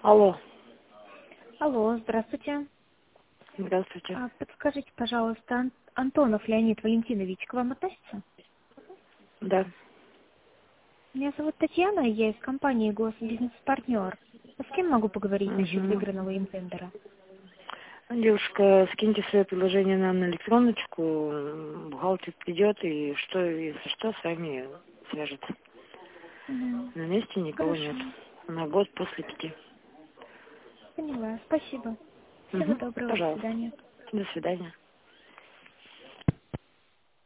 Алло. Алло, здравствуйте. Здравствуйте. Подскажите, пожалуйста, Антонов Леонид Валентинович к вам относится? Да. Меня зовут Татьяна, я из компании «Госбизнес-партнер». С кем могу поговорить насчет Угу. выигранного им тендера? Девушка, скиньте свое предложение нам на электроночку. Бухгалтер придет и что, если что, с вами свяжется. Мгм. На месте никого Хорошо, нет. На год после 5. поняла. Спасибо. Всего Угу. доброго, до Пожалуйста. свидания. До свидания.